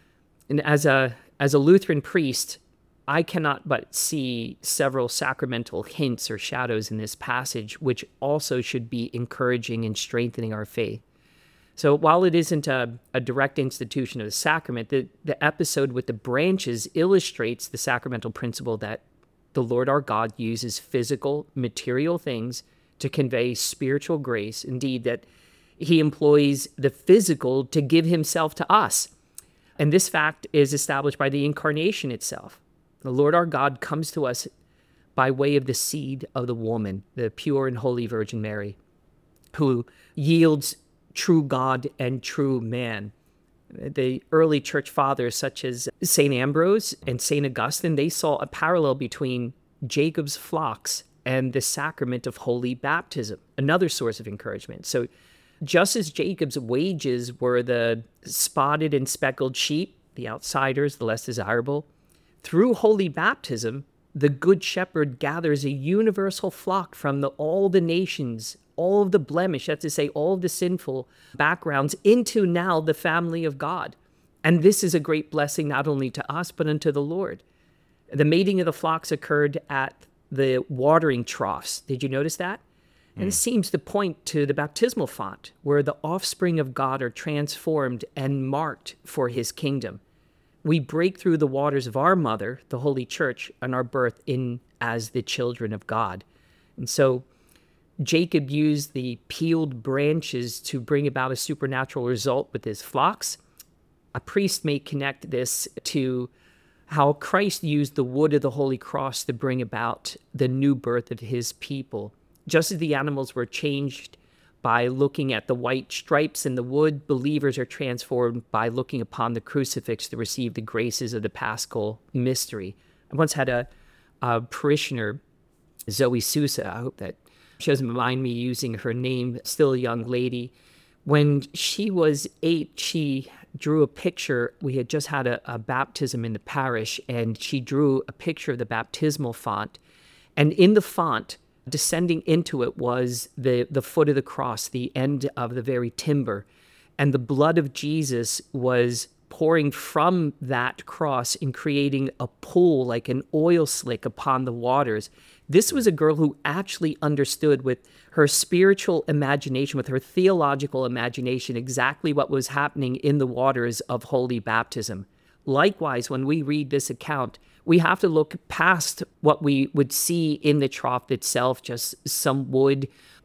And as a as a Lutheran priest, I cannot but see several sacramental hints or shadows in this passage, which also should be encouraging and strengthening our faith. So while it isn't a, a direct institution of the sacrament, the, the episode with the branches illustrates the sacramental principle that the Lord our God uses physical, material things to convey spiritual grace. Indeed, that he employs the physical to give himself to us. And this fact is established by the incarnation itself. The Lord our God comes to us by way of the seed of the woman, the pure and holy Virgin Mary, who yields true God and true man. The early church fathers, such as Saint Ambrose and Saint Augustine, they saw a parallel between Jacob's flocks and the sacrament of holy baptism, another source of encouragement. So just as Jacob's wages were the spotted and speckled sheep, the outsiders, the less desirable, through holy baptism, the good shepherd gathers a universal flock from the, all the nations, all of the blemish, that's to say, all of the sinful backgrounds, into now the family of God. And this is a great blessing not only to us, but unto the Lord. The mating of the flocks occurred at the watering troughs. Did you notice that? And it seems to point to the baptismal font, where the offspring of God are transformed and marked for his kingdom. We break through the waters of our mother, the Holy Church, and our birth in as the children of God. And so Jacob used the peeled branches to bring about a supernatural result with his flocks. A priest may connect this to how Christ used the wood of the Holy Cross to bring about the new birth of his people. Just as the animals were changed by looking at the white stripes in the wood, believers are transformed by looking upon the crucifix to receive the graces of the Paschal mystery. I once had a, a parishioner, Zoe Sousa, I hope that she doesn't mind me using her name, still a young lady. When she was eight, she drew a picture. We had just had a, a baptism in the parish, and she drew a picture of the baptismal font. And in the font, descending into it, was the, the foot of the cross, the end of the very timber. And the blood of Jesus was pouring from that cross and creating a pool like an oil slick upon the waters. This was a girl who actually understood with her spiritual imagination, with her theological imagination, exactly what was happening in the waters of holy baptism. Likewise, when we read this account, we have to look past what we would see in the trough itself, just some wood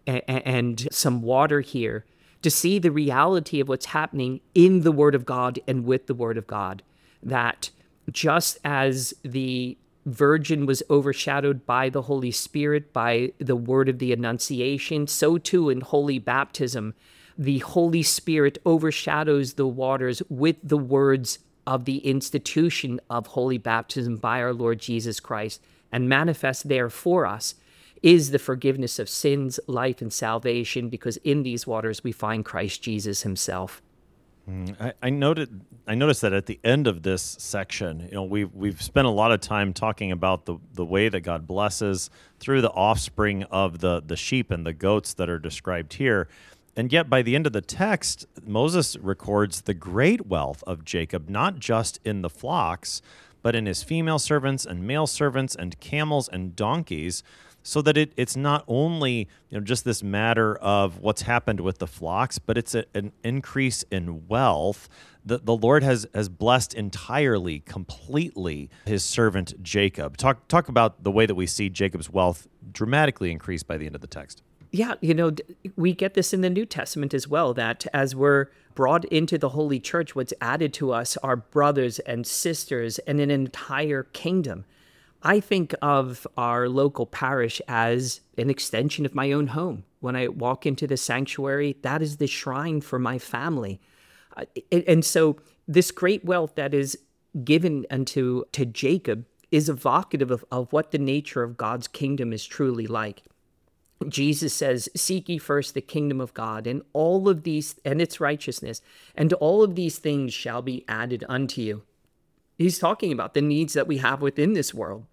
and some water here, to see the reality of what's happening in the Word of God and with the Word of God. That just as the Virgin was overshadowed by the Holy Spirit, by the word of the Annunciation, so too in holy baptism, the Holy Spirit overshadows the waters with the words of the institution of holy baptism by our Lord Jesus Christ, and manifest there for us is the forgiveness of sins, life, and salvation, because in these waters we find Christ Jesus himself. I, I noted. I noticed that at the end of this section, you know, we've we've spent a lot of time talking about the the way that God blesses through the offspring of the the sheep and the goats that are described here, and yet by the end of the text, Moses records the great wealth of Jacob, not just in the flocks, but in his female servants and male servants and camels and donkeys. So that it, it's not only, you know, just this matter of what's happened with the flocks, but it's a, an increase in wealth. The, the Lord has has blessed entirely, completely his servant Jacob. Talk talk about the way that we see Jacob's wealth dramatically increase by the end of the text. Yeah, you know, we get this in the New Testament as well, that as we're brought into the Holy Church, what's added to us are brothers and sisters and an entire kingdom. I think of our local parish as an extension of my own home. When I walk into the sanctuary, that is the shrine for my family. Uh, and so this great wealth that is given unto to Jacob is evocative of, of what the nature of God's kingdom is truly like. Jesus says, seek ye first the kingdom of God, and all of these, and its righteousness, and all of these things shall be added unto you. He's talking about the needs that we have within this world.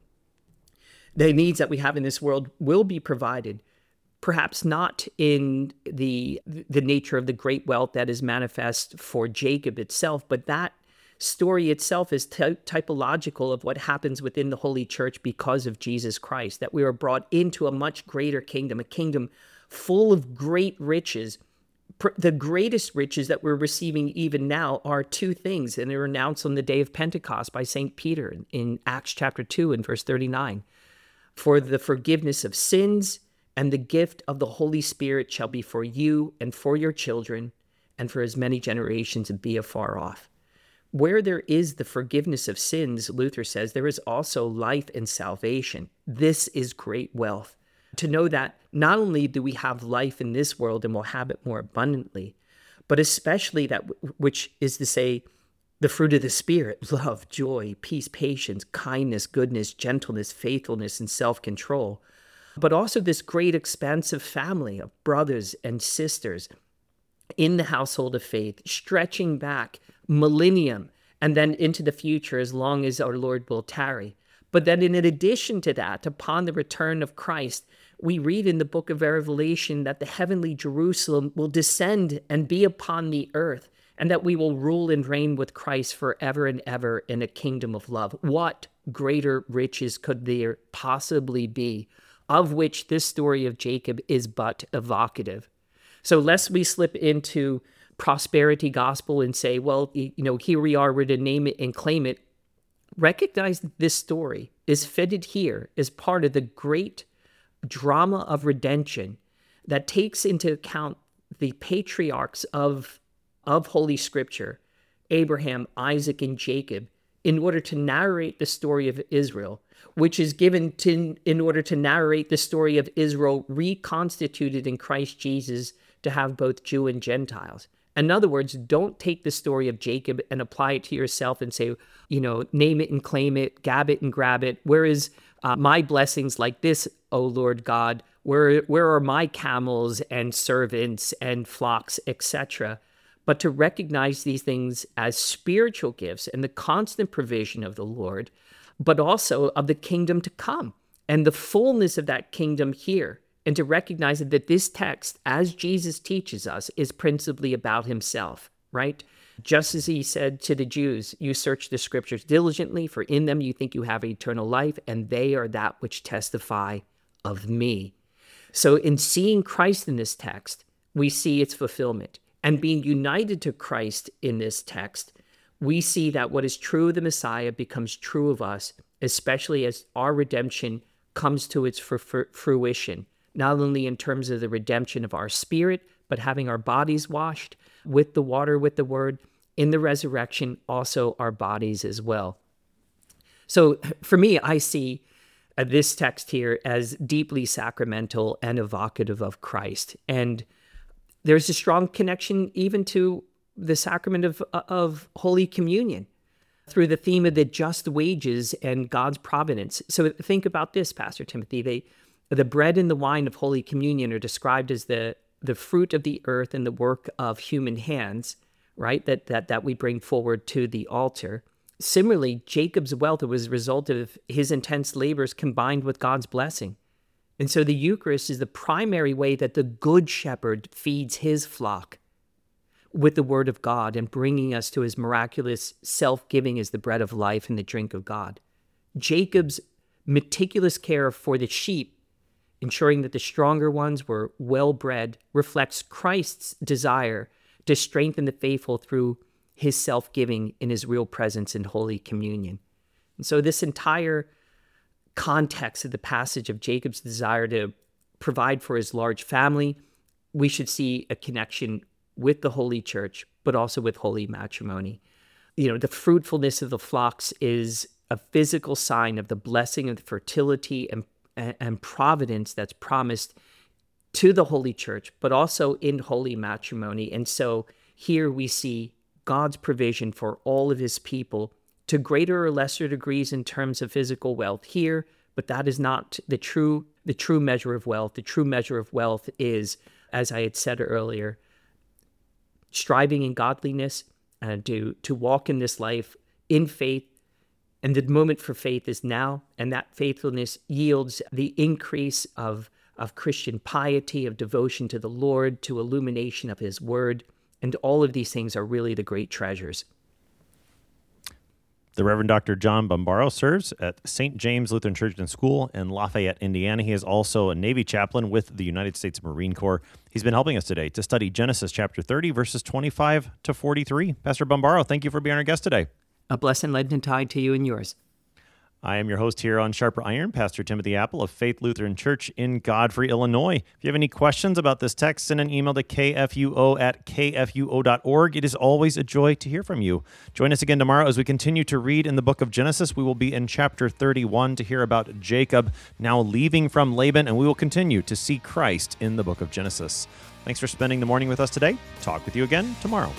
The needs that we have in this world will be provided, perhaps not in the the nature of the great wealth that is manifest for Jacob itself, but that story itself is ty- typological of what happens within the Holy Church because of Jesus Christ, that we are brought into a much greater kingdom, a kingdom full of great riches. The greatest riches that we're receiving even now are two things, and they're announced on the day of Pentecost by Saint Peter in Acts chapter two and verse thirty-nine. For the forgiveness of sins and the gift of the Holy Spirit shall be for you and for your children and for as many generations and be afar off. Where there is the forgiveness of sins, Luther says, there is also life and salvation. This is great wealth. To know that not only do we have life in this world and will have it more abundantly, but especially that which is to say, the fruit of the Spirit, love, joy, peace, patience, kindness, goodness, gentleness, faithfulness, and self-control. But also this great expansive family of brothers and sisters in the household of faith, stretching back millennium and then into the future as long as our Lord will tarry. But then in addition to that, upon the return of Christ, we read in the book of Revelation that the heavenly Jerusalem will descend and be upon the earth, and that we will rule and reign with Christ forever and ever in a kingdom of love. What greater riches could there possibly be, of which this story of Jacob is but evocative? So lest we slip into prosperity gospel and say, well, you know, here we are, we're to name it and claim it. Recognize that this story is fitted here as part of the great drama of redemption that takes into account the patriarchs of, of Holy Scripture, Abraham, Isaac, and Jacob, in order to narrate the story of Israel, which is given to, in order to narrate the story of Israel reconstituted in Christ Jesus to have both Jew and Gentiles. In other words, don't take the story of Jacob and apply it to yourself and say, you know, name it and claim it, gab it and grab it. Where is uh, my blessings like this, O Lord God? Where, where are my camels and servants and flocks, et cetera? But to recognize these things as spiritual gifts and the constant provision of the Lord, but also of the kingdom to come and the fullness of that kingdom here. And to recognize that this text, as Jesus teaches us, is principally about himself, right? Just as he said to the Jews, you search the scriptures diligently, for in them you think you have eternal life, and they are that which testify of me. So in seeing Christ in this text, we see its fulfillment. And being united to Christ in this text, we see that what is true of the Messiah becomes true of us, especially as our redemption comes to its fruition. Not only in terms of the redemption of our spirit, but having our bodies washed with the water, with the word, in the resurrection, also our bodies as well. So for me, I see uh, this text here as deeply sacramental and evocative of Christ. And there's a strong connection even to the sacrament of, of Holy Communion through the theme of the just wages and God's providence. So think about this, Pastor Timothy. They The bread and the wine of Holy Communion are described as the, the fruit of the earth and the work of human hands, right? That, that, that we bring forward to the altar. Similarly, Jacob's wealth was a result of his intense labors combined with God's blessing. And so the Eucharist is the primary way that the Good Shepherd feeds his flock with the word of God and bringing us to his miraculous self-giving as the bread of life and the drink of God. Jacob's meticulous care for the sheep, ensuring that the stronger ones were well-bred, reflects Christ's desire to strengthen the faithful through his self-giving in his real presence in Holy Communion. And so this entire context of the passage of Jacob's desire to provide for his large family, we should see a connection with the Holy Church, but also with holy matrimony. You know, the fruitfulness of the flocks is a physical sign of the blessing of the fertility and and providence that's promised to the Holy Church, but also in holy matrimony. And so here we see God's provision for all of his people to greater or lesser degrees in terms of physical wealth here, but that is not the true, the true measure of wealth. The true measure of wealth is, as I had said earlier, striving in godliness and to, to walk in this life in faith. And the moment for faith is now, and that faithfulness yields the increase of, of Christian piety, of devotion to the Lord, to illumination of his word. And all of these things are really the great treasures. The Reverend Doctor John Bombaro serves at Saint James Lutheran Church and School in Lafayette, Indiana. He is also a Navy chaplain with the United States Marine Corps. He's been helping us today to study Genesis chapter thirty, verses twenty-five to forty-three. Pastor Bombaro, thank you for being our guest today. A blessed Lenten tide to you and yours. I am your host here on Sharper Iron, Pastor Timothy Apple of Faith Lutheran Church in Godfrey, Illinois. If you have any questions about this text, send an email to k f u o at k f u o dot org. It is always a joy to hear from you. Join us again tomorrow as we continue to read in the book of Genesis. We will be in chapter thirty-one to hear about Jacob now leaving from Laban, and we will continue to see Christ in the book of Genesis. Thanks for spending the morning with us today. Talk with you again tomorrow.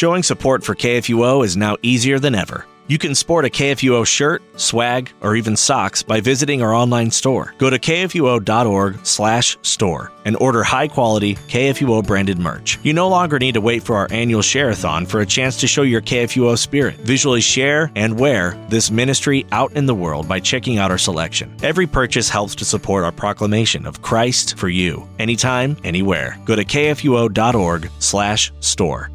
Showing support for K F U O is now easier than ever. You can sport a K F U O shirt, swag, or even socks by visiting our online store. Go to kfuo.org slash store and order high-quality K F U O branded merch. You no longer need to wait for our annual share-a-thon for a chance to show your K F U O spirit. Visually share and wear this ministry out in the world by checking out our selection. Every purchase helps to support our proclamation of Christ for you, anytime, anywhere. Go to kfuo.org slash store.